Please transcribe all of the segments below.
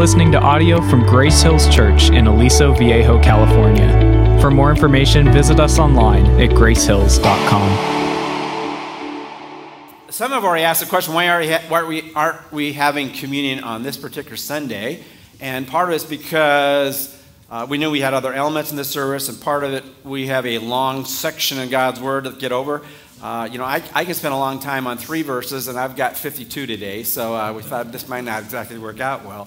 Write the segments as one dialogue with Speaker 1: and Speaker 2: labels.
Speaker 1: listening to audio from Grace Hills Church in Aliso Viejo, California. For more information, visit us online at gracehills.com.
Speaker 2: Some have already asked the question, why aren't we having communion on this particular Sunday? And part of it's because we knew we had other elements in the service, and part of it, we have a long section of God's Word to get over. I can spend a long time on 3 verses, and I've got 52 today, so we thought this might not exactly work out well.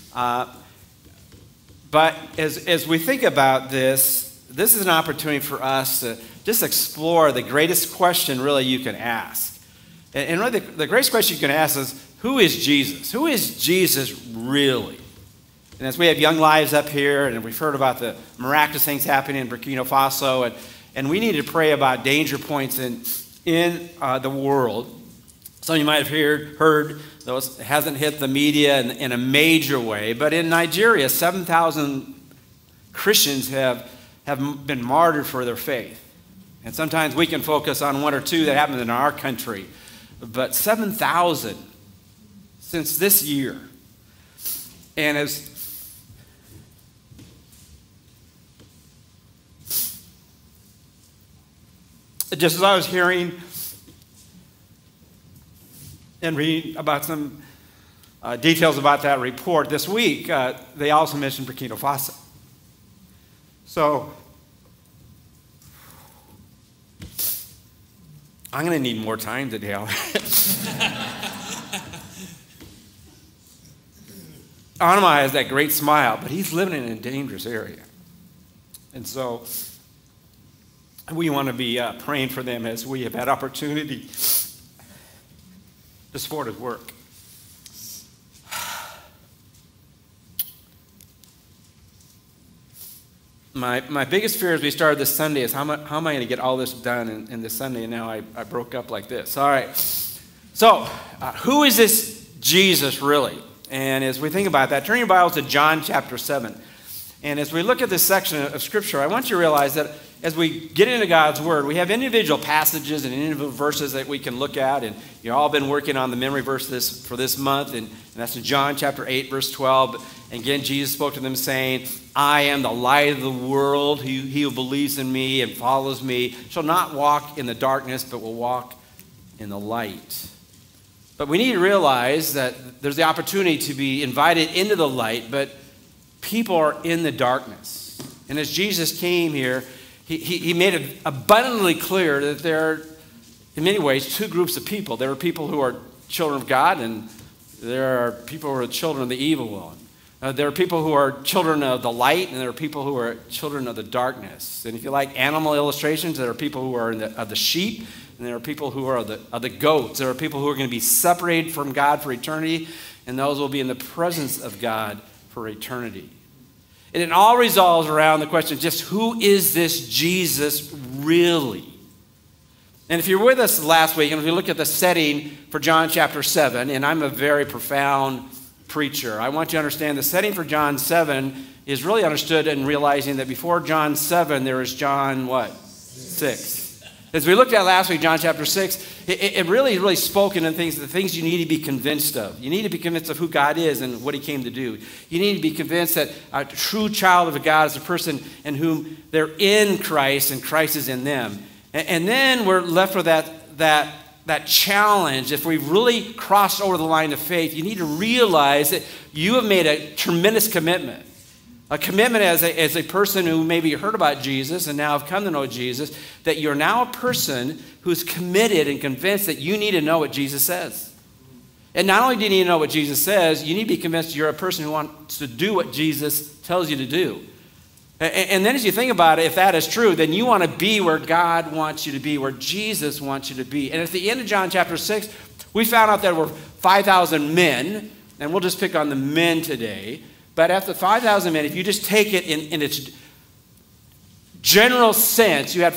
Speaker 2: But as we think about this is an opportunity for us to just explore the greatest question really you can ask. And really the greatest question you can ask is, who is Jesus? Who is Jesus really? And as we have young lives up here, and we've heard about the miraculous things happening in Burkina Faso, and we need to pray about danger points in the world. Some of you might have heard, though it hasn't hit the media in a major way, but in Nigeria, 7,000 Christians have been martyred for their faith. And sometimes we can focus on 1 or 2 that happened in our country, but 7,000 since this year. And just as I was hearing and reading about some details about that report this week, they also mentioned Burkina Faso. So I'm going to need more time today. Anima has that great smile, but he's living in a dangerous area. And so we want to be praying for them as we have had opportunity to support his work. My biggest fear as we started this Sunday is how am I going to get all this done in this Sunday, and now I broke up like this. All right. So, who is this Jesus really? And as we think about that, turn your Bibles to John chapter 7. And as we look at this section of Scripture, I want you to realize that as we get into God's Word, we have individual passages and individual verses that we can look at. And you've all been working on the memory verse for this month. And that's in John chapter 8, verse 12. And again, Jesus spoke to them saying, I am the light of the world. He who believes in me and follows me shall not walk in the darkness, but will walk in the light. But we need to realize that there's the opportunity to be invited into the light, but people are in the darkness. And as Jesus came here, he made it abundantly clear that there are, in many ways, 2 groups of people. There are people who are children of God, and there are people who are children of the evil one. There are people who are children of the light, and there are people who are children of the darkness. And if you like animal illustrations, there are people who are of the sheep, and there are people who are of the goats. There are people who are going to be separated from God for eternity, and those will be in the presence of God for eternity. And it all revolves around the question, just who is this Jesus really? And if you're with us last week, and if you look at the setting for John chapter 7, and I'm a very profound preacher, I want you to understand the setting for John 7 is really understood in realizing that before John 7, there is John what? 6. As we looked at last week, John chapter 6, it really spoken in the things you need to be convinced of. You need to be convinced of who God is and what he came to do. You need to be convinced that a true child of God is a person in whom they're in Christ and Christ is in them. And then we're left with that challenge. If we've really crossed over the line of faith, you need to realize that you have made a tremendous commitment. A commitment as a person who maybe heard about Jesus and now have come to know Jesus, that you're now a person who's committed and convinced that you need to know what Jesus says. And not only do you need to know what Jesus says, you need to be convinced you're a person who wants to do what Jesus tells you to do. And then as you think about it, if that is true, then you want to be where God wants you to be, where Jesus wants you to be. And at the end of John chapter 6, we found out that there were 5,000 men, and we'll just pick on the men today. But after 5,000 men, if you just take it in its general sense, you had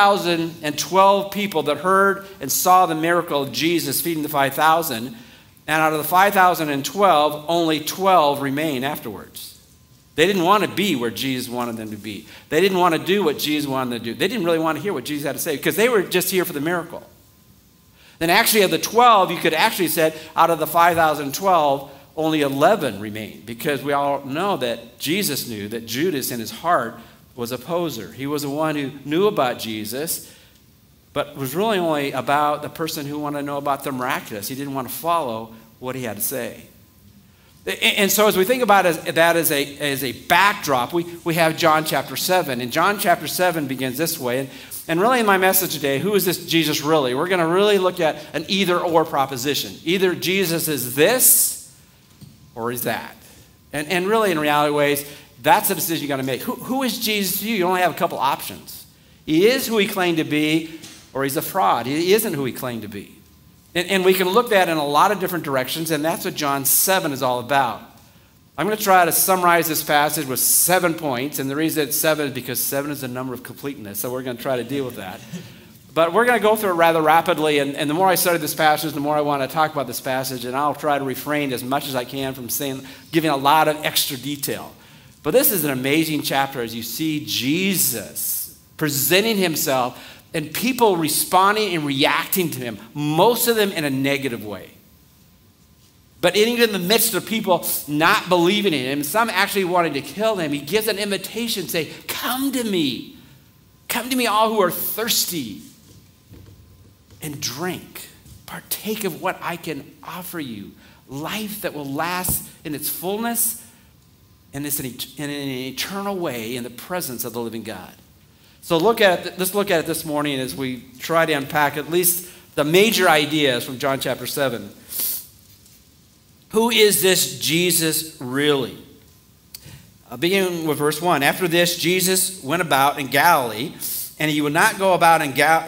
Speaker 2: 5,012 people that heard and saw the miracle of Jesus feeding the 5,000. And out of the 5,012, only 12 remained afterwards. They didn't want to be where Jesus wanted them to be. They didn't want to do what Jesus wanted them to do. They didn't really want to hear what Jesus had to say because they were just here for the miracle. Then actually of the 12, you could actually say out of the 5,012, only 11 remained, because we all know that Jesus knew that Judas in his heart was a poser. He was the one who knew about Jesus, but was really only about the person who wanted to know about the miraculous. He didn't want to follow what he had to say. And so as we think about that as a backdrop, we have John chapter 7. And John chapter 7 begins this way. And really in my message today, who is this Jesus really? We're going to really look at an either-or proposition. Either Jesus is this or is that. And really in reality ways, that's the decision you got to make. Who is Jesus to you? You only have a couple options. He is who he claimed to be, or he's a fraud. He isn't who he claimed to be. And we can look at that in a lot of different directions, and that's what John 7 is all about. I'm going to try to summarize this passage with 7 points, and the reason it's 7 is because 7 is the number of completeness, so we're going to try to deal with that. But we're going to go through it rather rapidly, and the more I study this passage, the more I want to talk about this passage, and I'll try to refrain as much as I can from giving a lot of extra detail. But this is an amazing chapter as you see Jesus presenting himself and people responding and reacting to him, most of them in a negative way. But even in the midst of people not believing in him, some actually wanting to kill him, he gives an invitation, say, come to me. Come to me, all who are thirsty, and drink. Partake of what I can offer you. Life that will last in its fullness and in an eternal way in the presence of the living God. So let's look at it this morning as we try to unpack at least the major ideas from John chapter 7. Who is this Jesus really? Beginning with verse 1. After this, Jesus went about in Galilee, and he would not go about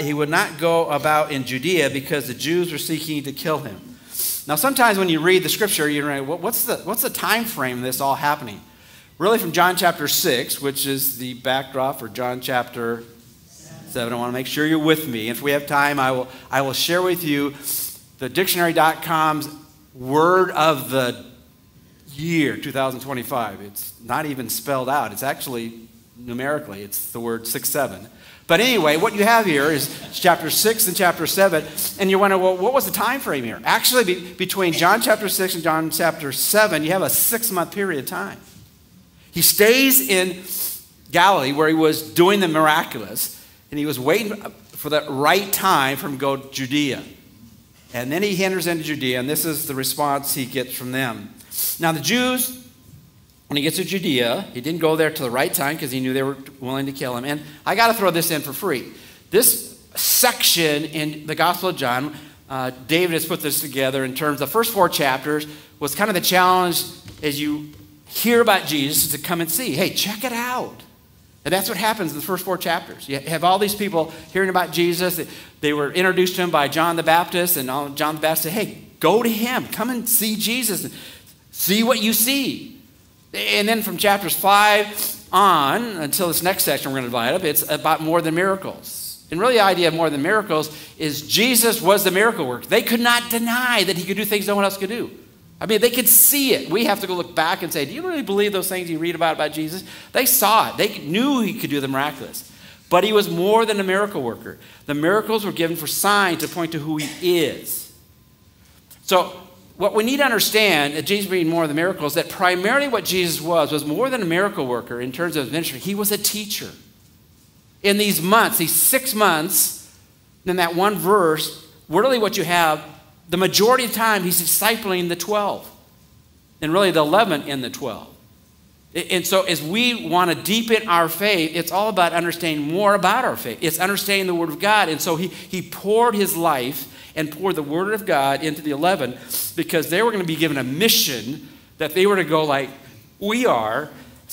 Speaker 2: in Judea because the Jews were seeking to kill him. Now, sometimes when you read the scripture, you're like, what's the time frame of this all happening? Really from John chapter 6, which is the backdrop for John chapter 7. I want to make sure you're with me. If we have time, I will share with you the dictionary.com's word of the year, 2025. It's not even spelled out. It's actually numerically. It's the word 6-7. But anyway, what you have here is chapter 6 and chapter 7. And you're wondering, well, what was the time frame here? Actually, between John chapter 6 and John chapter 7, you have a 6-month period of time. He stays in Galilee where he was doing the miraculous, and he was waiting for the right time for him to go to Judea. And then he enters into Judea, and this is the response he gets from them. Now the Jews, when he gets to Judea, he didn't go there till the right time because he knew they were willing to kill him. And I got to throw this in for free. This section in the Gospel of John, David has put this together in terms of the first 4 chapters, was kind of the challenge as you hear about Jesus to come and see. Hey, check it out. And that's what happens in the first 4 chapters. You have all these people hearing about Jesus. They were introduced to him by John the Baptist, and John the Baptist said, hey, go to him. Come and see Jesus. And see what you see. And then from chapters 5 on, until this next section we're going to divide up, it's about more than miracles. And really the idea of more than miracles is Jesus was the miracle worker. They could not deny that he could do things no one else could do. I mean, they could see it. We have to go look back and say, do you really believe those things you read about Jesus? They saw it. They knew he could do the miraculous. But he was more than a miracle worker. The miracles were given for signs to point to who he is. So what we need to understand, that Jesus being more than miracles, that primarily what Jesus was more than a miracle worker in terms of his ministry. He was a teacher. In these months, these 6 months, in that one verse, really what you have, the majority of the time, he's discipling the 12. And really the 11 in the 12. And so as we want to deepen our faith, it's all about understanding more about our faith. It's understanding the Word of God. And so he poured his life and poured the Word of God into the 11 because they were going to be given a mission that they were to go like we are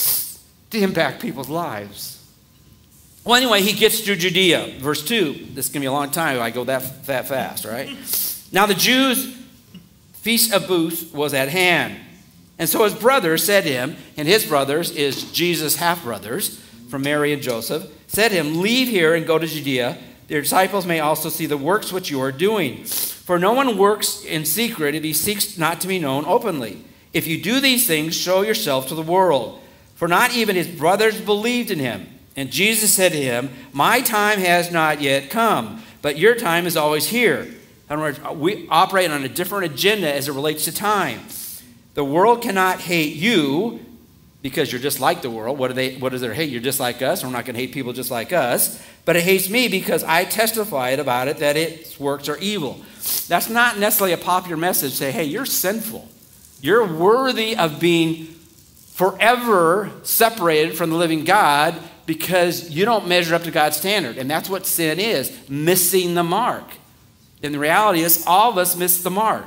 Speaker 2: to impact people's lives. Well, anyway, he gets to Judea. Verse 2. This is going to be a long time if I go that fast, right? Now the Jews' feast of booths was at hand. And so his brothers said to him, and his brothers is Jesus' half-brothers from Mary and Joseph, said to him, leave here and go to Judea. Their disciples may also see the works which you are doing. For no one works in secret if he seeks not to be known openly. If you do these things, show yourself to the world. For not even his brothers believed in him. And Jesus said to him, my time has not yet come, but your time is always here. In other words, we operate on a different agenda as it relates to time. The world cannot hate you because you're just like the world. What does it hate? You're just like us. We're not going to hate people just like us. But it hates me because I testified about it that its works are evil. That's not necessarily a popular message. Say, hey, you're sinful. You're worthy of being forever separated from the living God because you don't measure up to God's standard. And that's what sin is, missing the mark. And the reality is all of us miss the mark.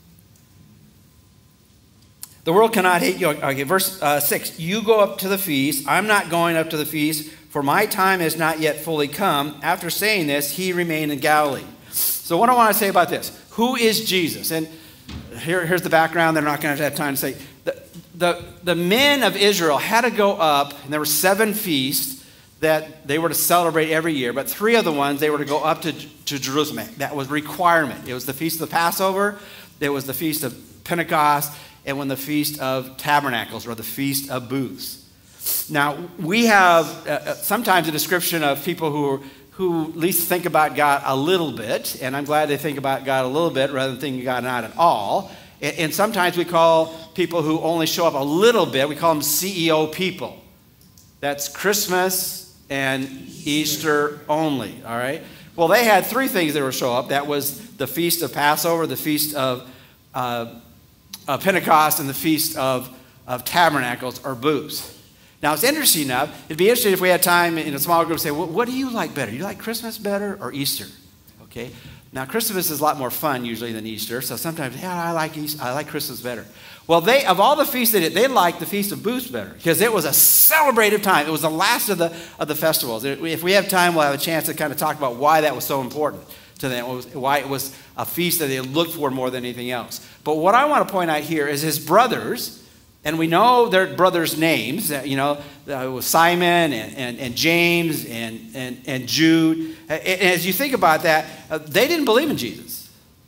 Speaker 2: The world cannot hate you. Okay, verse 6. You go up to the feast. I'm not going up to the feast, for my time has not yet fully come. After saying this, he remained in Galilee. So what I want to say about this, who is Jesus? And here's the background. They're not going to have time to say. The men of Israel had to go up, and there were 7 feasts that they were to celebrate every year, but 3 of the ones they were to go up to Jerusalem. That was requirement. It was the Feast of the Passover, it was the Feast of Pentecost, and when the Feast of Tabernacles, or the Feast of Booths. Now, we have sometimes a description of people who at least think about God a little bit, and I'm glad they think about God a little bit rather than thinking God not at all. And sometimes we call people who only show up a little bit, we call them CEO people. That's Christmas and Easter only, all right? Well, they had 3 things that would show up. That was the Feast of Passover, the Feast of Pentecost, and the Feast of Tabernacles or Booths. Now, it's interesting enough. It'd be interesting if we had time in a small group to say, well, what do you like better? You like Christmas better or Easter? Okay. Now, Christmas is a lot more fun usually than Easter, so sometimes, I like Christmas better. Well, of all the feasts they liked the Feast of Booths better because it was a celebrative time. It was the last of the festivals. If we have time, we'll have a chance to kind of talk about why that was so important to them, why it was a feast that they looked for more than anything else. But what I want to point out here is his brothers, and we know their brothers' names. It was Simon and James and Jude. And as you think about that, they didn't believe in Jesus.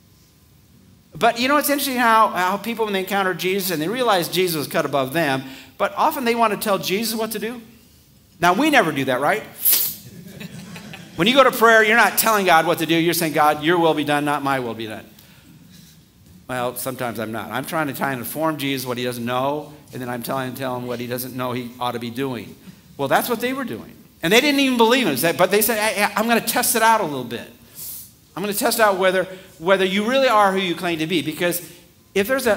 Speaker 2: But it's interesting how people, when they encounter Jesus and they realize Jesus was cut above them, but often they want to tell Jesus what to do. Now, we never do that, right? When you go to prayer, you're not telling God what to do. You're saying, God, your will be done, not my will be done. Well, sometimes I'm not. I'm trying to inform Jesus what he doesn't know, and then I'm tell him what he doesn't know he ought to be doing. Well, that's what they were doing. And they didn't even believe him. But they said, hey, I'm going to test it out a little bit. I'm going to test out whether you really are who you claim to be. Because if there's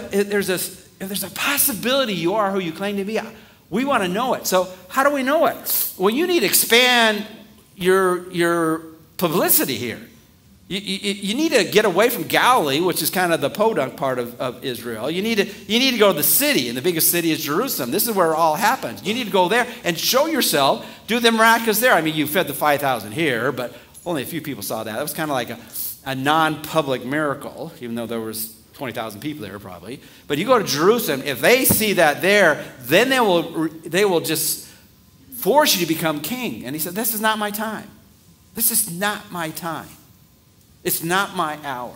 Speaker 2: a possibility you are who you claim to be, we want to know it. So how do we know it? Well, you need to expand your publicity here. You need to get away from Galilee, which is kind of the podunk part of Israel. You need to go to the city, and the biggest city is Jerusalem. This is where it all happens. You need to go there and show yourself, do the miraculous there. I mean, you fed the 5,000 here, but only a few people saw that. It was kind of like a non-public miracle, even though there was 20,000 people there probably. But you go to Jerusalem, if they see that there, then they will just force you to become king. And he said, this is not my time. This is not my time. It's not my hour.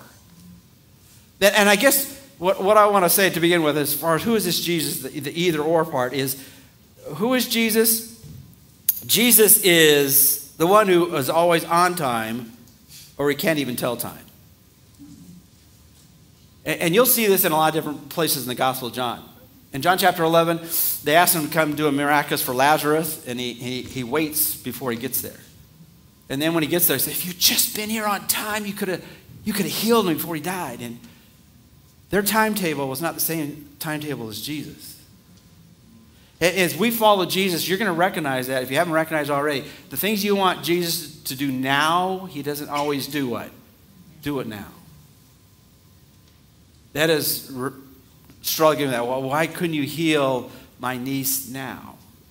Speaker 2: And I guess what I want to say to begin with, as far as who is this Jesus, the either or part, is who is Jesus? Jesus is the one who is always on time, or he can't even tell time. And you'll see this in a lot of different places in the Gospel of John. In John chapter 11, they asked him to come do a miraculous for Lazarus, and he waits before he gets there. And then when he gets there, he says, if you'd just been here on time, you could have healed him before he died. And their timetable was not the same timetable as Jesus. As we follow Jesus, you're going to recognize that. If you haven't recognized already, the things you want Jesus to do now, he doesn't always do what? Do it now. That is struggling with that. Well, why couldn't you heal my niece now?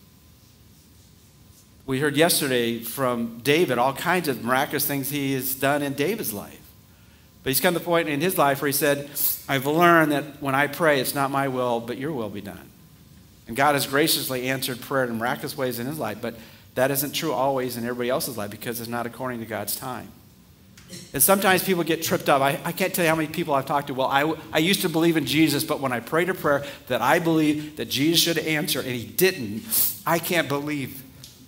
Speaker 2: We heard yesterday from David all kinds of miraculous things he has done in David's life. But he's come to the point in his life where he said, I've learned that when I pray, it's not my will, but your will be done. And God has graciously answered prayer in miraculous ways in his life, but that isn't true always in everybody else's life because it's not according to God's time. And sometimes people get tripped up. I can't tell you how many people I've talked to. Well, I used to believe in Jesus, but when I prayed a prayer that I believed that Jesus should answer and he didn't, I can't believe.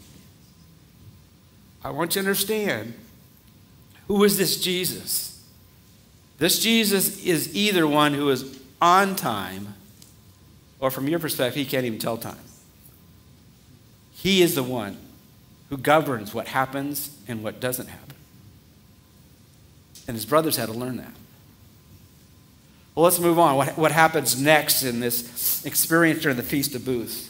Speaker 2: I want you to understand, who is this Jesus? This Jesus is either one who is on time or from your perspective, he can't even tell time. He is the one who governs what happens and what doesn't happen. And his brothers had to learn that. Well, let's move on. What happens next in this experience during the Feast of Booths?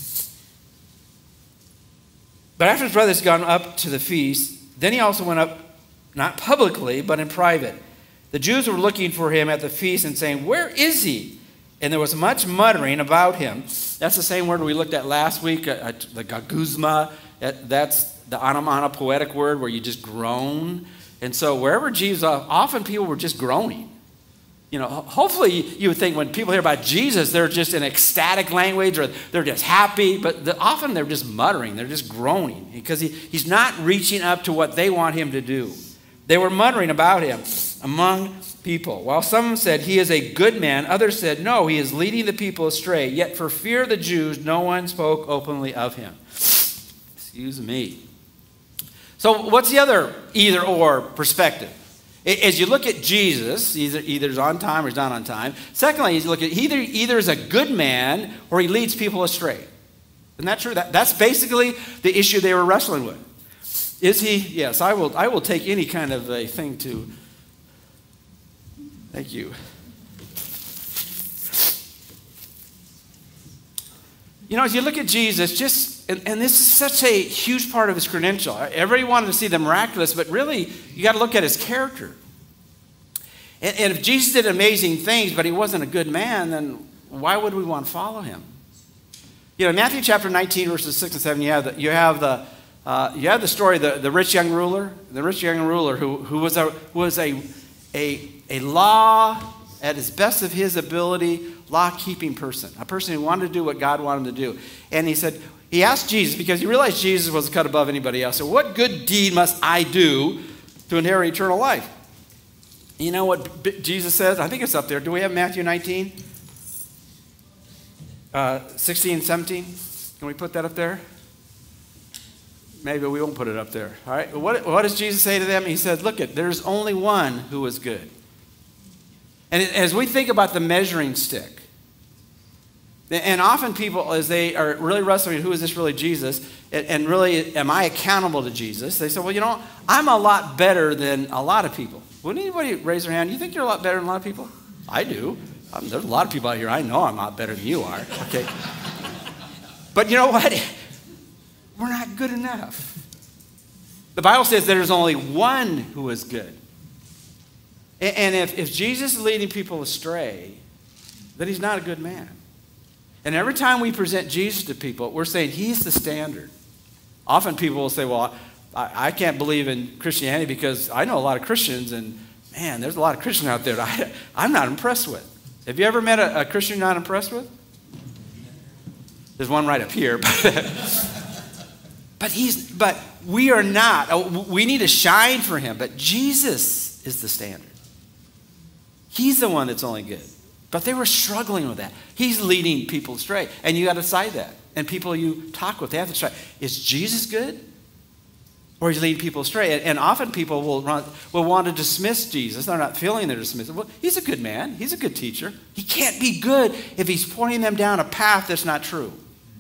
Speaker 2: But after his brothers had gone up to the feast, then he also went up, not publicly, but in private. The Jews were looking for him at the feast and saying, "Where is he?" And there was much muttering about him. That's the same word we looked at last week, the gaguzma. That's the onomatopoetic word where you just groan. And so wherever Jesus, often people were just groaning. You know, hopefully you would think when people hear about Jesus, they're just in ecstatic language or they're just happy. But often they're just muttering. They're just groaning because he's not reaching up to what they want him to do. They were muttering about him among people. While some said he is a good man, others said no, he is leading the people astray. Yet for fear of the Jews, no one spoke openly of him. Excuse me. So what's the other either or perspective? As you look at Jesus, either he's on time or he's not on time. Secondly, as you look at either is a good man or he leads people astray. Isn't that true? That's basically the issue they were wrestling with. Is he? Yes, I will take any kind of a thing to. Thank you. You know, as you look at Jesus, and this is such a huge part of his credential. Everybody wanted to see the miraculous, but really, you got to look at his character. And if Jesus did amazing things, but he wasn't a good man, then why would we want to follow him? You know, Matthew chapter 19, verses 6 and 7, you have the story of the rich young ruler. The rich young ruler who was a law, at his best of his ability, law-keeping person. A person who wanted to do what God wanted him to do. And he asked Jesus, because he realized Jesus was cut above anybody else. So what good deed must I do to inherit eternal life? You know what Jesus says? I think it's up there. Do we have Matthew 19? 16 and 17? Can we put that up there? Maybe we won't put it up there. All right. What does Jesus say to them? He said, look, there's only one who is good. And as we think about the measuring stick, and often people, as they are really wrestling, who is this really Jesus? And really, am I accountable to Jesus? They say, well, you know, I'm a lot better than a lot of people. Would anybody raise their hand? You think you're a lot better than a lot of people? I do. There's a lot of people out here I know I'm a lot better than you are. Okay. But you know what? We're not good enough. The Bible says there's only one who is good. And if Jesus is leading people astray, then he's not a good man. And every time we present Jesus to people, we're saying he's the standard. Often people will say, well, I can't believe in Christianity because I know a lot of Christians, and man, there's a lot of Christians out there that I'm not impressed with. Have you ever met a Christian you're not impressed with? There's one right up here. But we are not. We need to shine for him. But Jesus is the standard. He's the one that's only good. But they were struggling with that. He's leading people astray. And you got to decide that. And people you talk with, they have to decide, is Jesus good? Or is he leading people astray? And often people will want to dismiss Jesus. They're not feeling they're dismissed. Well, he's a good man. He's a good teacher. He can't be good if he's pointing them down a path that's not true.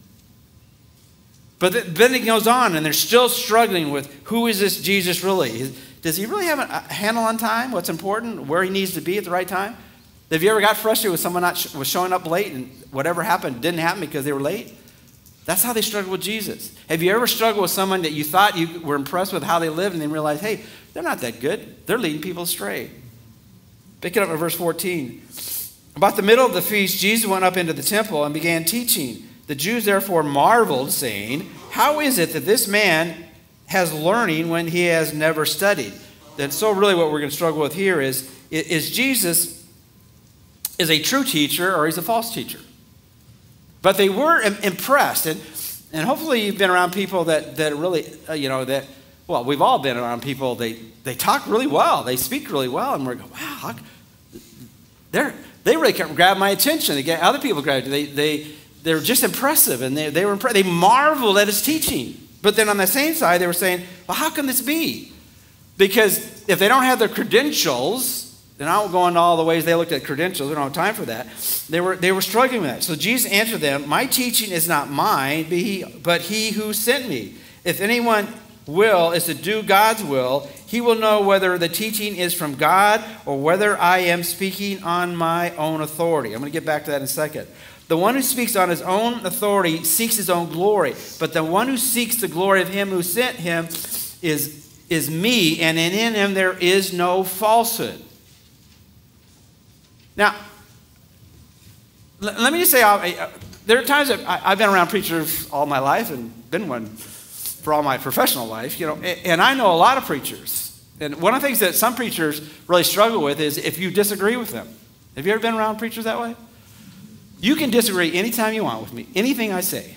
Speaker 2: But then it goes on, and they're still struggling with who is this Jesus really? Does he really have a handle on time? What's important? Where he needs to be at the right time? Have you ever got frustrated with someone was showing up late and whatever happened didn't happen because they were late? That's how they struggle with Jesus. Have you ever struggled with someone that you thought you were impressed with how they lived and then realized, hey, they're not that good. They're leading people astray. Pick it up in verse 14. About the middle of the feast, Jesus went up into the temple and began teaching. The Jews therefore marveled, saying, how is it that this man has learning when he has never studied? And so really what we're going to struggle with here is Jesus is a true teacher or he's a false teacher? But they were impressed. And hopefully you've been around people that really, well, we've all been around people, they talk really well. They speak really well. And we're going, wow, they really grabbed my attention. They get other people grabbed it. They were just impressive, and they were impressed. They marveled at his teaching. But then on the same side, they were saying, well, how can this be? Because if they don't have their credentials, And I won't go into all the ways they looked at credentials. We don't have time for that. They were struggling with that. So Jesus answered them, my teaching is not mine, but he who sent me. If anyone is to do God's will, he will know whether the teaching is from God or whether I am speaking on my own authority. I'm going to get back to that in a second. The one who speaks on his own authority seeks his own glory, but the one who seeks the glory of him who sent him is me, and in him there is no falsehood. Now, let me just say, there are times that I've been around preachers all my life and been one for all my professional life, and I know a lot of preachers. And one of the things that some preachers really struggle with is if you disagree with them. Have you ever been around preachers that way? You can disagree anytime you want with me, anything I say.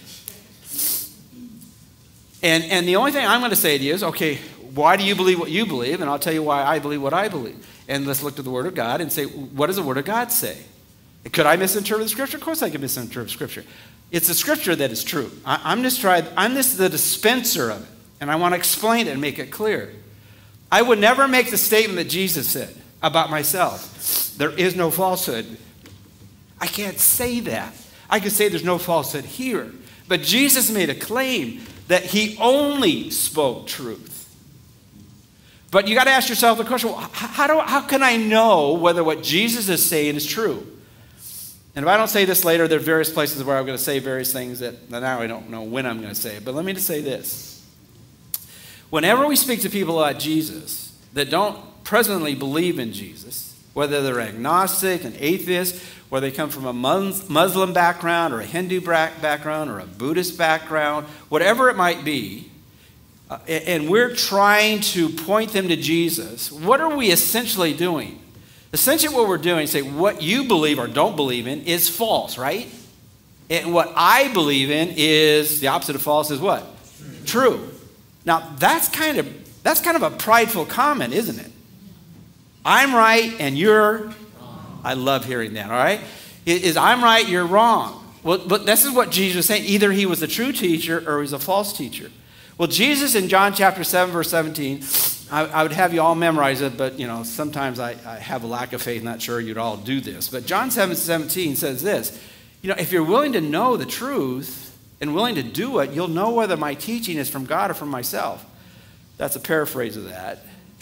Speaker 2: And the only thing I'm going to say to you is, okay, why do you believe what you believe? And I'll tell you why I believe what I believe. And let's look to the Word of God and say, what does the Word of God say? Could I misinterpret the Scripture? Of course I could misinterpret Scripture. It's the Scripture that is true. I'm just the dispenser of it. And I want to explain it and make it clear. I would never make the statement that Jesus said about myself. There is no falsehood. I can't say that. I could say there's no falsehood here. But Jesus made a claim that he only spoke truth. But you got to ask yourself the question, well, how can I know whether what Jesus is saying is true? And if I don't say this later, there are various places where I'm going to say various things that now I don't know when I'm going to say it. But let me just say this. Whenever we speak to people about Jesus that don't presently believe in Jesus, whether they're agnostic, an atheist, whether they come from a Muslim background or a Hindu background or a Buddhist background, whatever it might be, and we're trying to point them to Jesus, what are we essentially doing? Essentially what we're doing is say what you believe or don't believe in is false, right? And what I believe in is the opposite of false is what? True. Now that's kind of a prideful comment, isn't it? I'm right and you're wrong. I love hearing that, all right? Is I'm right, you're wrong. Well, but this is what Jesus was saying. Either he was a true teacher or he was a false teacher. Well, Jesus in John chapter 7, verse 17, I would have you all memorize it, but sometimes I have a lack of faith, not sure you'd all do this. But John 7:17 says this, if you're willing to know the truth and willing to do it, you'll know whether my teaching is from God or from myself. That's a paraphrase of that.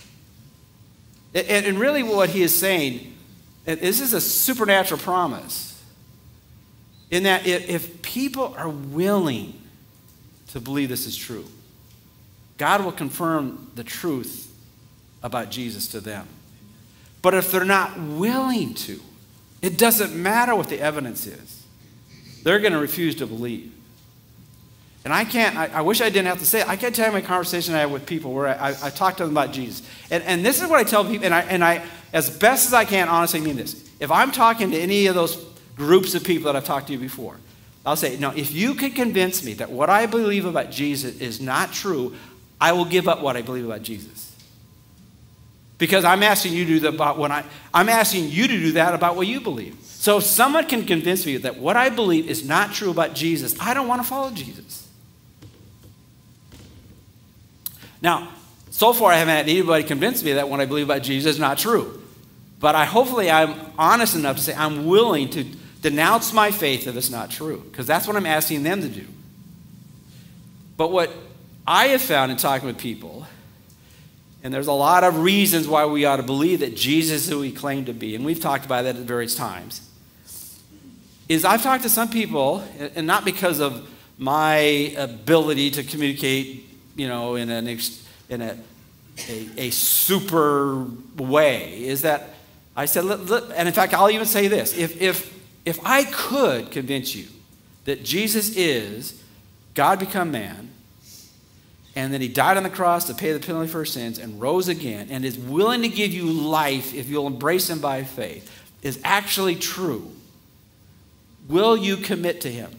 Speaker 2: And really what he is saying, this is a supernatural promise, in that if people are willing to believe this is true, God will confirm the truth about Jesus to them. But if they're not willing to, it doesn't matter what the evidence is. They're going to refuse to believe. And I wish I didn't have to say it. I can't tell you my conversation I have with people where I talk to them about Jesus. And this is what I tell people, and I, as best as I can, honestly mean this. If I'm talking to any of those groups of people that I've talked to you before, I'll say, no, if you can convince me that what I believe about Jesus is not true, I will give up what I believe about Jesus. Because I'm asking you to do that about I'm asking you to do that about what you believe. So if someone can convince me that what I believe is not true about Jesus, I don't want to follow Jesus. Now, so far I haven't had anybody convince me that what I believe about Jesus is not true. But hopefully I'm honest enough to say I'm willing to denounce my faith if it's not true, because that's what I'm asking them to do. But what I have found in talking with people, and there's a lot of reasons why we ought to believe that Jesus is who he claimed to be, and we've talked about that at various times, is I've talked to some people, and not because of my ability to communicate, in a super way, is that I said, and in fact, I'll even say this, if I could convince you that Jesus is God become man, and that he died on the cross to pay the penalty for our sins and rose again and is willing to give you life if you'll embrace him by faith, is actually true, will you commit to him?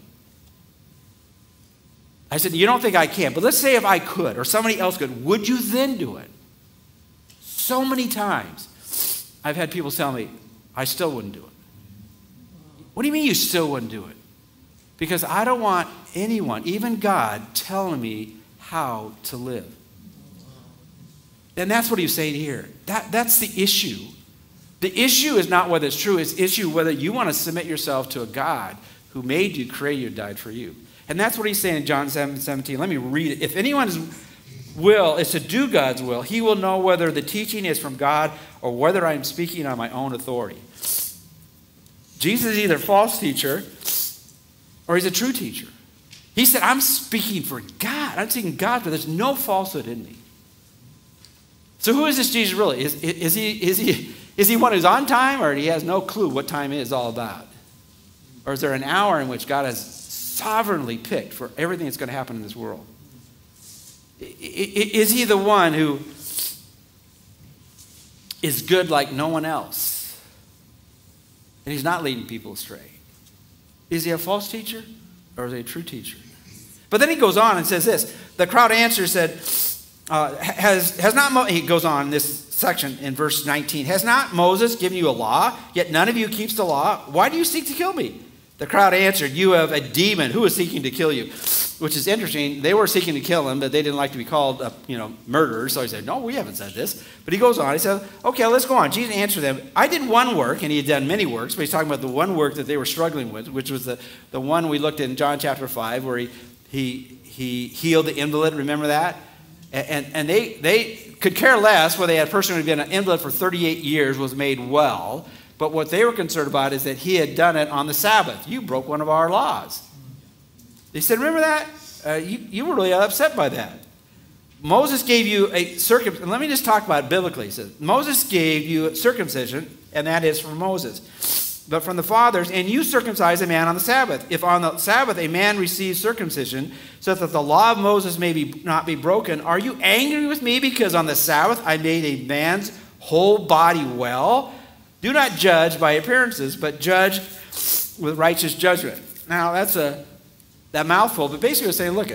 Speaker 2: I said, you don't think I can, but let's say if I could or somebody else could, would you then do it? So many times I've had people tell me, I still wouldn't do it. What do you mean you still wouldn't do it? Because I don't want anyone, even God, telling me how to live. And that's what he's saying here. That's the issue. The issue is not whether it's true. It's issue whether you want to submit yourself to a God who made you, created you, died for you. And that's what he's saying in John 7:17. Let me read it. If anyone's will is to do God's will, he will know whether the teaching is from God or whether I'm speaking on my own authority. Jesus is either a false teacher or he's a true teacher. He said, I'm speaking for God. I'm speaking God, but there's no falsehood in me. So who is this Jesus really? Is he one who's on time, or he has no clue what time it is all about? Or is there an hour in which God has sovereignly picked for everything that's going to happen in this world? Is he the one who is good like no one else? And he's not leading people astray. Is he a false teacher or is he a true teacher? But then he goes on and says this. The crowd answered, said, he goes on in this section in verse 19, has not Moses given you a law, yet none of you keeps the law? Why do you seek to kill me? The crowd answered, you have a demon. Who is seeking to kill you? Which is interesting. They were seeking to kill him, but they didn't like to be called murderers. So he said, no, we haven't said this. But he goes on. He said, okay, let's go on. Jesus answered them, I did one work, and he had done many works, but he's talking about the one work that they were struggling with, which was the one we looked at in John chapter 5, where he healed the invalid. Remember that? And they could care less whether they had a person who had been an invalid for 38 years was made well. But what they were concerned about is that he had done it on the Sabbath. You broke one of our laws. They said, remember that? You were really upset by that. Moses gave you a circumcision. Let me just talk about it biblically. He says, Moses gave you a circumcision, and that is from Moses. But from the fathers, and you circumcise a man on the Sabbath. If on the Sabbath a man receives circumcision, so that the law of Moses may not be broken, are you angry with me because on the Sabbath I made a man's whole body well? Do not judge by appearances, but judge with righteous judgment. Now, that's that mouthful, but basically saying, look,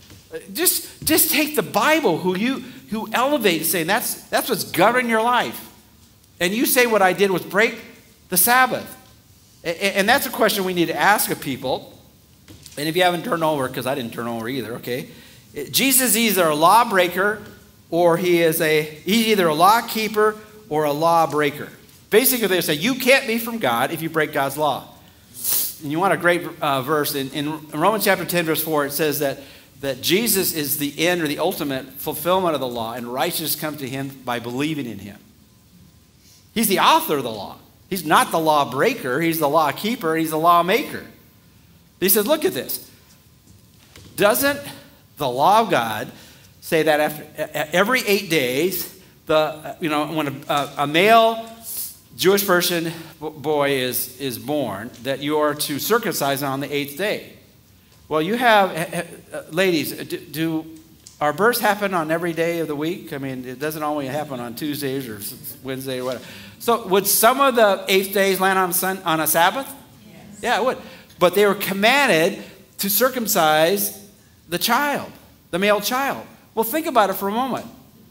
Speaker 2: just take the Bible, who elevate, saying that's what's governing your life. And you say what I did was break the Sabbath. And that's a question we need to ask of people. And if you haven't turned over, because I didn't turn over either, okay? Jesus is either a lawbreaker or he's either a law keeper or a lawbreaker. Basically, they say, you can't be from God if you break God's law. And you want a great verse. In Romans chapter 10, verse 4, it says that Jesus is the end or the ultimate fulfillment of the law, and righteousness comes to him by believing in him. He's the author of the law. He's not the lawbreaker. He's the law keeper. He's the lawmaker. He says, look at this. Doesn't the law of God say that after every 8 days, when a male Jewish person, boy, is born, that you are to circumcise on the 8th day? Well, you have, ladies, do our births happen on every day of the week? I mean, it doesn't always happen on Tuesdays or Wednesday or whatever. So would some of the 8th days land on a Sabbath? Yes. Yeah, it would. But they were commanded to circumcise the child, the male child. Well, think about it for a moment.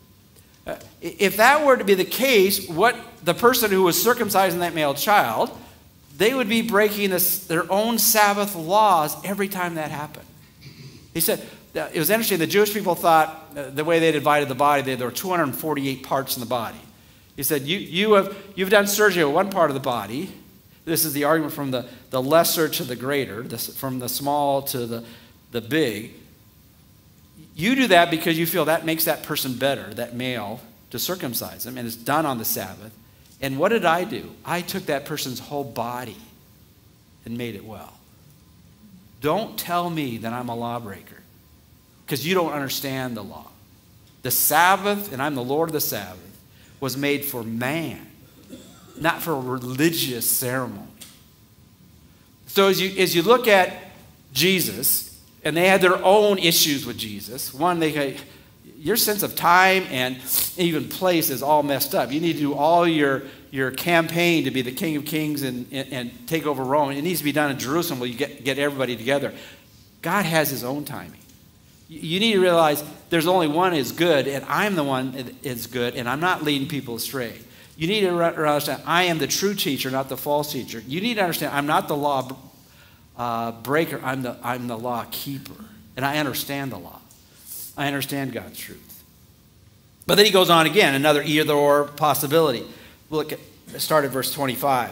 Speaker 2: If that were to be the case, what the person who was circumcising that male child, they would be breaking their own Sabbath laws every time that happened. He said, it was interesting, the Jewish people thought the way they divided the body, there were 248 parts in the body. He said, you've done surgery on one part of the body. This is the argument from the lesser to the greater, from the small to the big. You do that because you feel that makes that person better, that male, to circumcise him, and it's done on the Sabbath. And what did I do? I took that person's whole body and made it well. Don't tell me that I'm a lawbreaker, because you don't understand the law. The Sabbath, and I'm the Lord of the Sabbath, was made for man, not for a religious ceremony. So as you look at Jesus, and they had their own issues with Jesus. One, your sense of time and even place is all messed up. You need to do all your campaign to be the King of Kings and take over Rome. It needs to be done in Jerusalem where you get everybody together. God has his own timing. You need to realize there's only one is good, and I'm the one that is good, and I'm not leading people astray. You need to understand I am the true teacher, not the false teacher. You need to understand I'm not the law breaker, I'm the law keeper. And I understand the law. I understand God's truth. But then he goes on again, another either or possibility. Look at start at verse 25.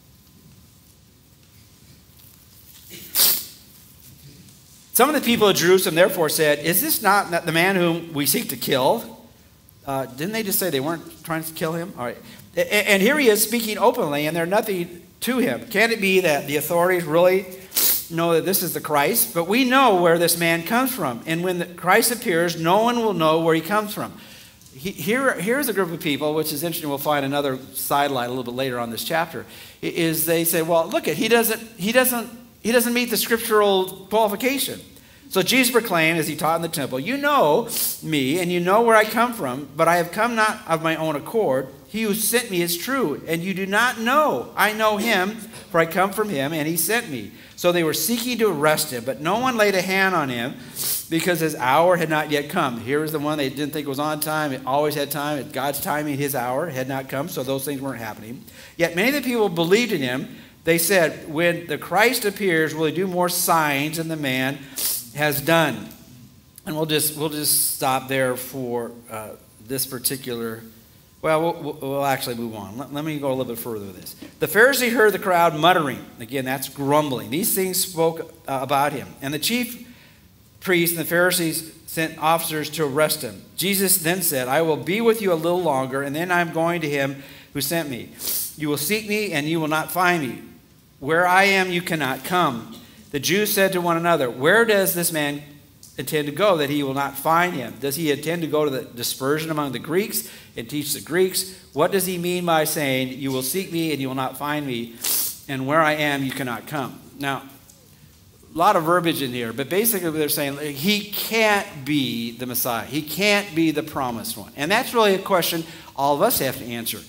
Speaker 2: Some of the people of Jerusalem therefore said, "Is this not the man whom we seek to kill?" Didn't they just say they weren't trying to kill him? All right. And here he is speaking openly, and there's nothing to him. Can it be that the authorities really know that this is the Christ? But we know where this man comes from. And when the Christ appears, no one will know where he comes from. Here's a group of people, which is interesting. We'll find another sidelight a little bit later on this chapter. Is they say, well, look, he doesn't meet the scriptural qualification. So Jesus proclaimed, as he taught in the temple, "You know me, and you know where I come from, but I have come not of my own accord. He who sent me is true, and you do not know. I know him, for I come from him, and he sent me." So they were seeking to arrest him, but no one laid a hand on him, because his hour had not yet come. Here was the one they didn't think was on time. It always had time. God's timing, his hour had not come, so those things weren't happening. Yet many of the people believed in him. They said, "When the Christ appears, will he do more signs than the man has done?" And we'll just stop there for this particular. Well, we'll actually move on. Let me go a little bit further with this. The Pharisee heard the crowd muttering. Again, that's grumbling. These things spoke about him. And the chief priests and the Pharisees sent officers to arrest him. Jesus then said, "I will be with you a little longer, and then I'm going to him who sent me. You will seek me, and you will not find me. Where I am, you cannot come." The Jews said to one another, "Where does this man intend to go that he will not find him? Does he intend to go to the dispersion among the Greeks and teach the Greeks? What does he mean by saying, 'You will seek me and you will not find me, and where I am you cannot come'?" Now, a lot of verbiage in here, but basically they're saying he can't be the Messiah. He can't be the promised one. And that's really a question all of us have to answer.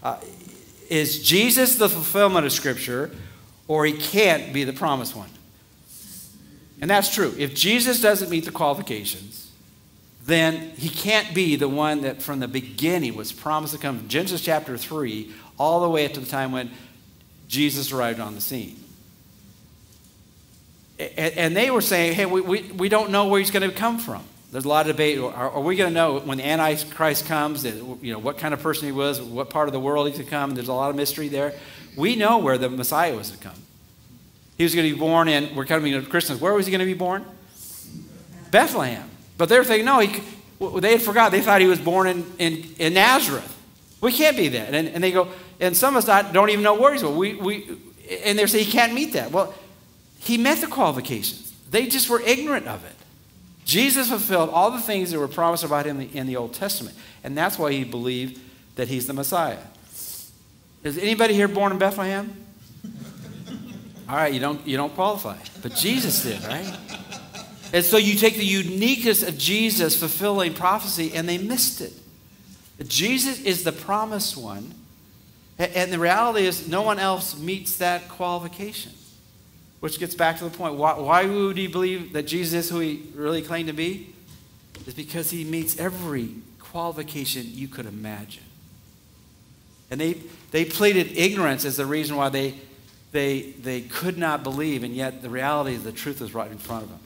Speaker 2: Is Jesus the fulfillment of Scripture, or he can't be the promised one? And that's true. If Jesus doesn't meet the qualifications, then he can't be the one that from the beginning was promised to come from Genesis chapter 3 all the way up to the time when Jesus arrived on the scene. And they were saying, hey, we don't know where he's going to come from. There's a lot of debate. Are we going to know when the Antichrist comes, what kind of person he was, what part of the world he's going to come? There's a lot of mystery there. We know where the Messiah was to come. He was going to be born in, we're coming to Christmas. Where was he going to be born? Bethlehem. But they were thinking, no, they had forgot. They thought he was born in Nazareth. We can't be that. And they go, and some of us don't even know where he's born. And they say he can't meet that. Well, he met the qualifications. They just were ignorant of it. Jesus fulfilled all the things that were promised about him in the Old Testament. And that's why he believed that he's the Messiah. Is anybody here born in Bethlehem? All right, you don't qualify. But Jesus did, right? And so you take the uniqueness of Jesus fulfilling prophecy, and they missed it. Jesus is the promised one. And the reality is no one else meets that qualification. Which gets back to the point. Why would he believe that Jesus is who he really claimed to be? It's because he meets every qualification you could imagine. And they pleaded ignorance as the reason why they could not believe, and yet the reality is the truth is right in front of them.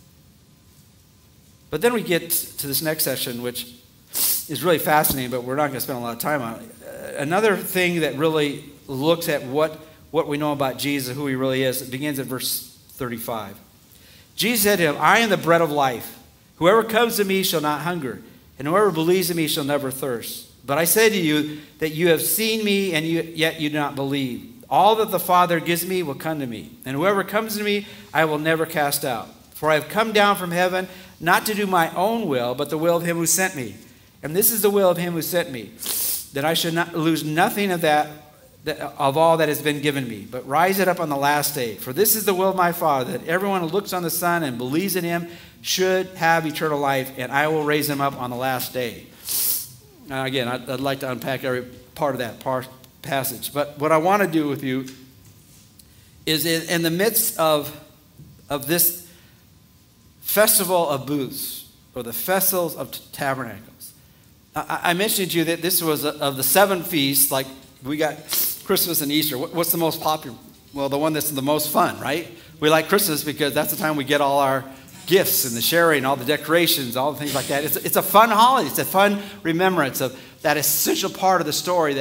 Speaker 2: But then we get to this next section, which is really fascinating, but we're not going to spend a lot of time on it. Another thing that really looks at what we know about Jesus, who he really is, it begins at verse 35. Jesus said to him, "I am the bread of life. Whoever comes to me shall not hunger, and whoever believes in me shall never thirst. But I say to you that you have seen me, and yet you do not believe. All that the Father gives me will come to me, and whoever comes to me I will never cast out. For I have come down from heaven not to do my own will, but the will of him who sent me. And this is the will of him who sent me, that I should not lose nothing of all that has been given me, but rise it up on the last day. For this is the will of my Father, that everyone who looks on the Son and believes in him should have eternal life, and I will raise him up on the last day." Now again, I'd like to unpack every part of that passage. But what I want to do with you is in the midst of this festival of booths, or the festivals of tabernacles. I mentioned to you that this was of the 7 feasts, like we got Christmas and Easter. What's the most popular? Well, the one that's the most fun, right? We like Christmas because that's the time we get all our gifts and the sharing, all the decorations, all the things like that. It's a fun holiday. It's a fun remembrance of that essential part of the story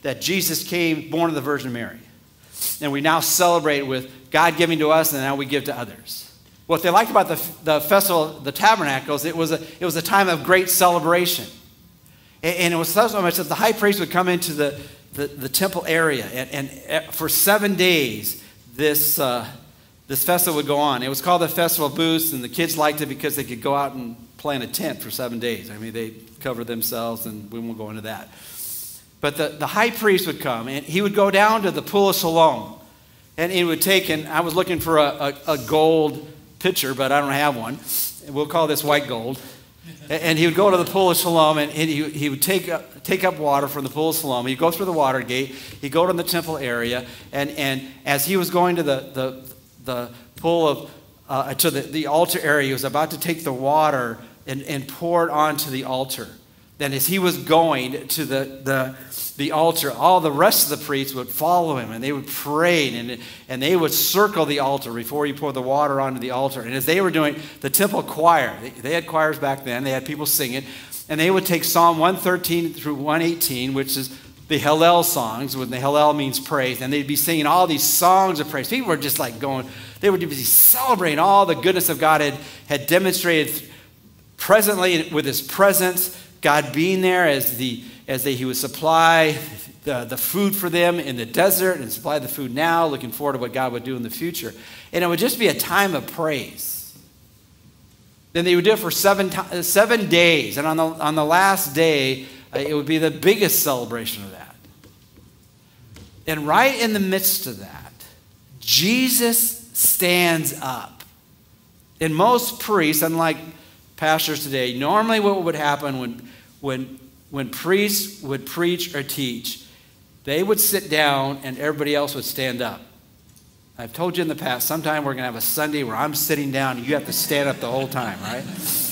Speaker 3: that Jesus came, born of the Virgin Mary. And we now celebrate with God giving to us, and now we give to others. What they liked about the festival, the tabernacles, it was a time of great celebration. And it was so much that the high priest would come into the temple area, and for 7 days, this festival would go on. It was called the Festival of Booths, and the kids liked it because they could go out and play in a tent for 7 days. I mean, they covered themselves, and we won't go into that. But the high priest would come, and he would go down to the Pool of Siloam, and he would take, and I was looking for a gold pitcher, but I don't have one. We'll call this white gold. And he would go to the Pool of Siloam, and he would take up water from the Pool of Siloam. He'd go through the water gate. He'd go to the temple area, and as he was going to the pool of to the altar area, he was about to take the water and pour it onto the altar. Then as he was going to the altar, all the rest of the priests would follow him, and they would pray, and they would circle the altar before he poured the water onto the altar. And as they were doing, the temple choir, they had choirs back then, they had people singing, and they would take Psalm 113 through 118, which is the Hallel songs, when the Hallel means praise, and they'd be singing all these songs of praise. People were just like going, they were just celebrating all the goodness of God had demonstrated presently with his presence, God being there he would supply the food for them in the desert and supply the food now, looking forward to what God would do in the future. And it would just be a time of praise. Then they would do it for 7 days. And on the last day, it would be the biggest celebration of that. And right in the midst of that, Jesus stands up. And most priests, unlike pastors today, normally what would happen when priests would preach or teach, they would sit down and everybody else would stand up. I've told you in the past, sometime we're going to have a Sunday where I'm sitting down and you have to stand up the whole time, right?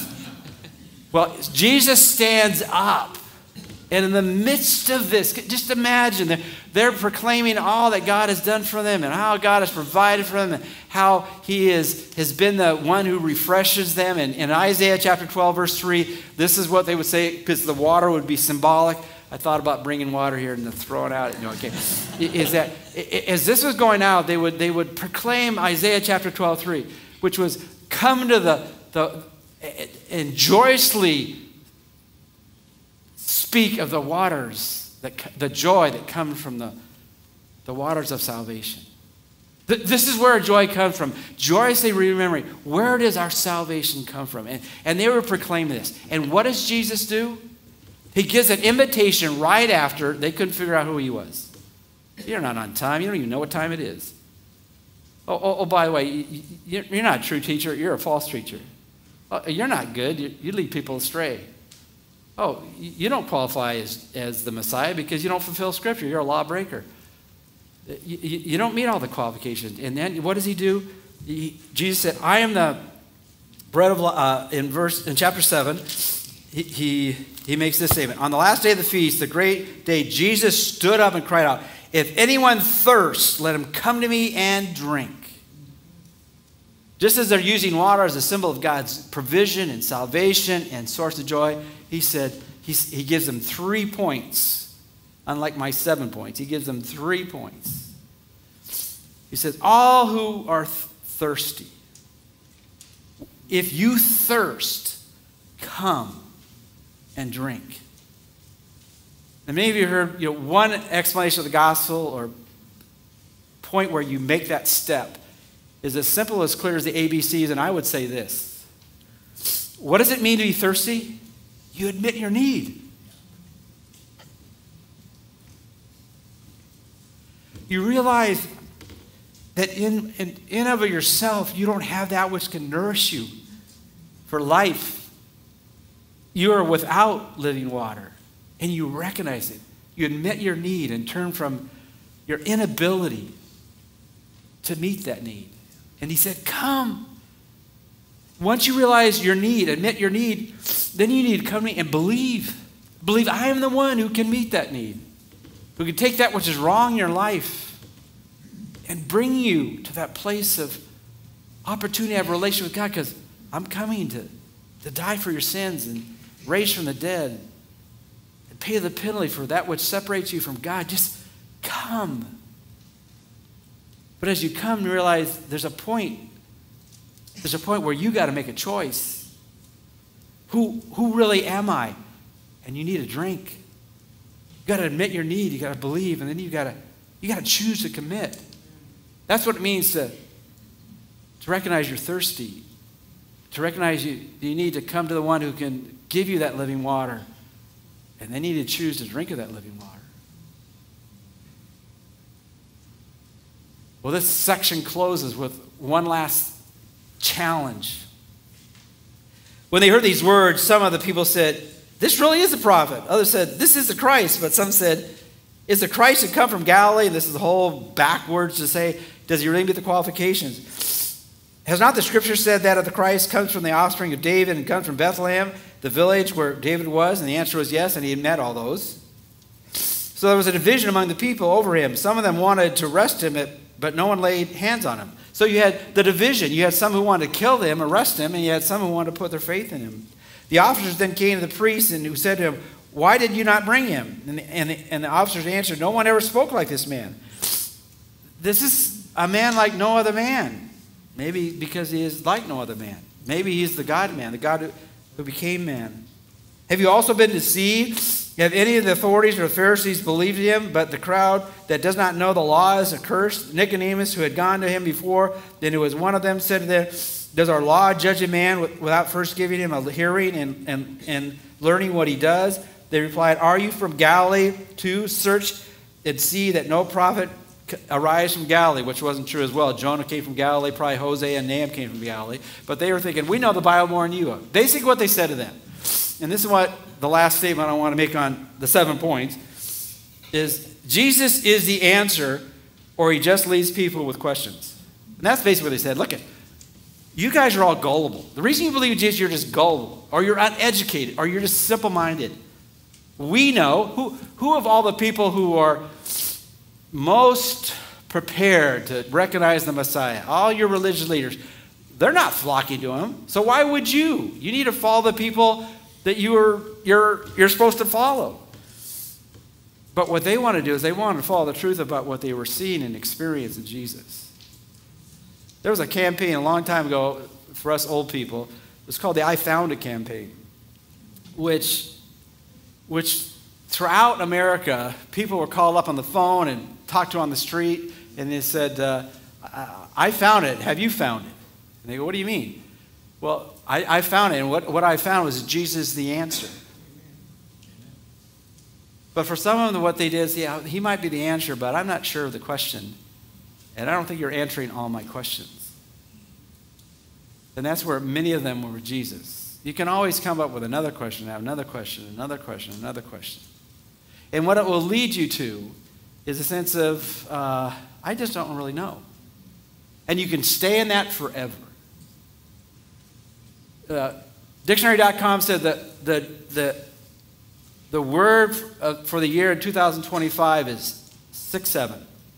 Speaker 3: Well, Jesus stands up. And in the midst of this, just imagine, they're proclaiming all that God has done for them and how God has provided for them and how he has been the one who refreshes them. And in Isaiah chapter 12, verse 3, this is what they would say, because the water would be symbolic. I thought about bringing water here and throwing it out. Okay. Is that, as this was going out, they would proclaim Isaiah chapter 12, 3, which was, come to and joyously speak of the waters, the joy that comes from the waters of salvation. This is where joy comes from. Joyously remembering where does our salvation come from. And they were proclaiming this. And what does Jesus do? He gives an invitation right after they couldn't figure out who he was. You're not on time. You don't even know what time it is. Oh, by the way, you're not a true teacher. You're a false teacher. You're not good. You lead people astray. Oh, you don't qualify as the Messiah because you don't fulfill Scripture. You're a lawbreaker. You don't meet all the qualifications. And then what does he do? Jesus said, I am the bread of life. In chapter 7, he makes this statement. On the last day of the feast, the great day, Jesus stood up and cried out, if anyone thirsts, let him come to me and drink. Just as they're using water as a symbol of God's provision and salvation and source of joy, he said, he gives them 3 points. Unlike my 7 points, he gives them 3 points. He says, all who are thirsty, if you thirst, come and drink. And many of you heard one explanation of the gospel or point where you make that step is as simple as clear as the ABCs, and I would say this. What does it mean to be thirsty? You admit your need. You realize that in of yourself, you don't have that which can nourish you for life. You are without living water, and you recognize it. You admit your need and turn from your inability to meet that need. And he said, come. Once you realize your need, admit your need, then you need to come to me and believe. Believe I am the one who can meet that need, who can take that which is wrong in your life and bring you to that place of opportunity to have a relationship with God, because I'm coming to die for your sins and raise from the dead and pay the penalty for that which separates you from God. Just come. But as you come, you realize there's a point. There's a point where you got to make a choice. Who really am I? And you need a drink. You got to admit your need. You got to believe, and then you got to choose to commit. That's what it means to recognize you're thirsty. To recognize you need to come to the one who can give you that living water, and then you need to choose to drink of that living water. Well, this section closes with one last challenge. When they heard these words, some of the people said, "This really is the prophet." Others said, "This is the Christ." But some said, "Is the Christ who come from Galilee?" And this is the whole backwards to say, does he really meet the qualifications? Has not the scripture said that of the Christ comes from the offspring of David and comes from Bethlehem, the village where David was? And the answer was yes, and he had met all those. So there was a division among the people over him. Some of them wanted to arrest him, but no one laid hands on him. So you had the division. You had some who wanted to kill him, arrest him, and you had some who wanted to put their faith in him. The officers then came to the priests and who said to him, "Why did you not bring him?" And the officers answered, "No one ever spoke like this man. This is a man like no other man." Maybe because he is like no other man. Maybe he's the God-man, the God who became man. "Have you also been deceived? Have any of the authorities or the Pharisees believed him? But the crowd that does not know the law is accursed." Nicodemus, who had gone to him before, then who was one of them, said to them, "Does our law judge a man without first giving him a hearing and learning what he does?" They replied, "Are you from Galilee too? Search and see that no prophet arise from Galilee," which wasn't true as well. Jonah came from Galilee, probably Hosea and Nahum came from Galilee. But they were thinking, we know the Bible more than you are. Basically what they said to them. And this is what the last statement I want to make on the 7 points is, Jesus is the answer, or he just leaves people with questions. And that's basically what they said. Look, you guys are all gullible. The reason you believe in Jesus, you're just gullible, or you're uneducated, or you're just simple-minded. We know, who of all the people who are most prepared to recognize the Messiah, all your religious leaders, they're not flocking to him. So why would you? You need to follow the people that you're supposed to follow. But what they want to do is they want to follow the truth about what they were seeing and experiencing in Jesus. There was a campaign a long time ago for us old people. It was called the I Found It campaign, which throughout America, people were called up on the phone and talked to on the street, and they said, "I found it. Have you found it?" And they go, "What do you mean?" "Well, I found it, and what I found was Jesus the answer." But for some of them, what they did is, yeah, he might be the answer, but I'm not sure of the question, and I don't think you're answering all my questions. And that's where many of them were with Jesus. You can always come up with another question, have another question, another question, another question. And what it will lead you to is a sense of, I just don't really know. And you can stay in that forever. Dictionary.com said that the word for the year in 2025 is 6-7.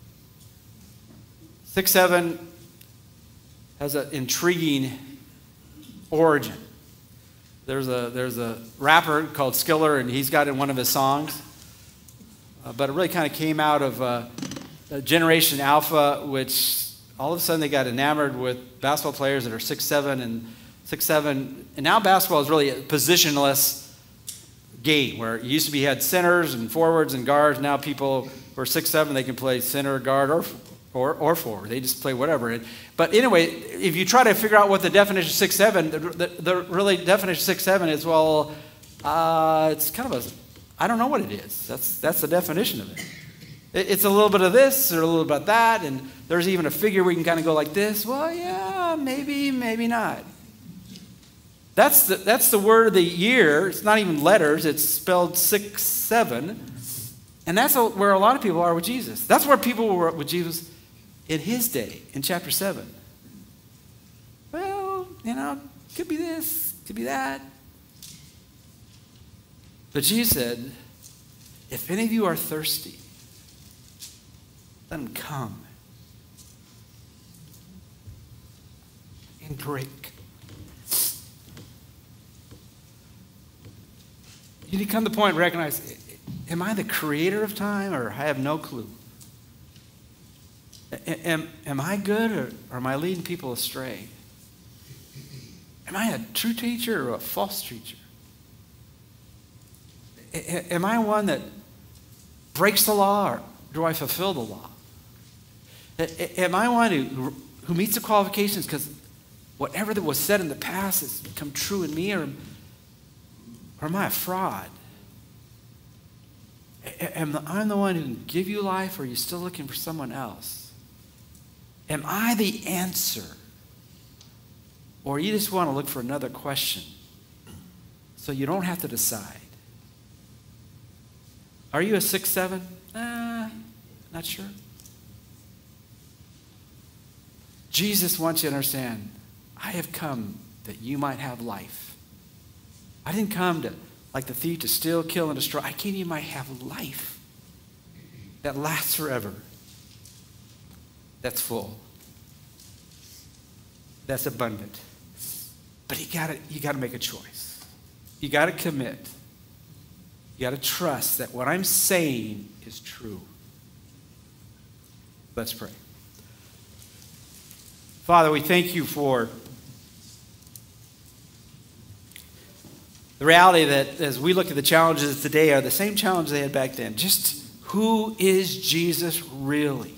Speaker 3: 6-7 has an intriguing origin. There's a rapper called Skiller, and he's got it in one of his songs. But it really kind of came out of Generation Alpha, which all of a sudden they got enamored with basketball players that are 6'7" and 6'7". And now basketball is really a positionless game, where it used to be you had centers and forwards and guards. Now people who are 6'7", they can play center, guard, or forward. They just play whatever. But anyway, if you try to figure out what the definition of 6'7", the really definition of 6'7" is, well, it's kind of a, I don't know what it is. That's the definition of it. It's a little bit of this or a little bit of that, and there's even a figure we can kind of go like this. Well, yeah, maybe not. That's the word of the year. It's not even letters. It's spelled 6-7. And that's where a lot of people are with Jesus. That's where people were with Jesus in his day, in chapter 7. Well, could be this, could be that. But Jesus said, if any of you are thirsty, let him come and drink. You need to come to the point and recognize Am I the creator of time, or I have no clue? Am I good, or am I leading people astray? Am I a true teacher or a false teacher? Am I one that breaks the law, or do I fulfill the law? Am I one who meets the qualifications because whatever that was said in the past has become true in me, or am I a fraud? Am I the one who can give you life, or are you still looking for someone else? Am I the answer? Or you just want to look for another question so you don't have to decide? Are you a 6'7"? Not sure. Jesus wants you to understand, I have come that you might have life. I didn't come to, like the thief, to steal, kill, and destroy. I came you might have life that lasts forever. That's full. That's abundant. But you gotta make a choice. You gotta commit. You gotta trust that what I'm saying is true. Let's pray. Father, we thank you for the reality that as we look at the challenges today are the same challenges they had back then. Just who is Jesus really?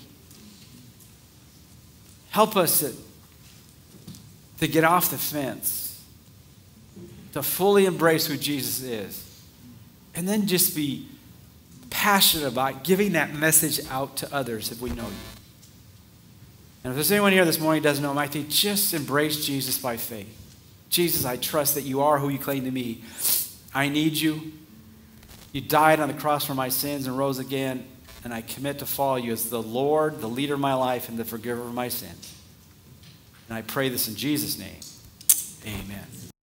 Speaker 3: Help us to get off the fence, to fully embrace who Jesus is, and then just be passionate about giving that message out to others if we know you. And if there's anyone here this morning who doesn't know him, I think just embrace Jesus by faith. Jesus, I trust that you are who you claim to be. I need you. You died on the cross for my sins and rose again, and I commit to follow you as the Lord, the leader of my life, and the forgiver of my sins. And I pray this in Jesus' name. Amen.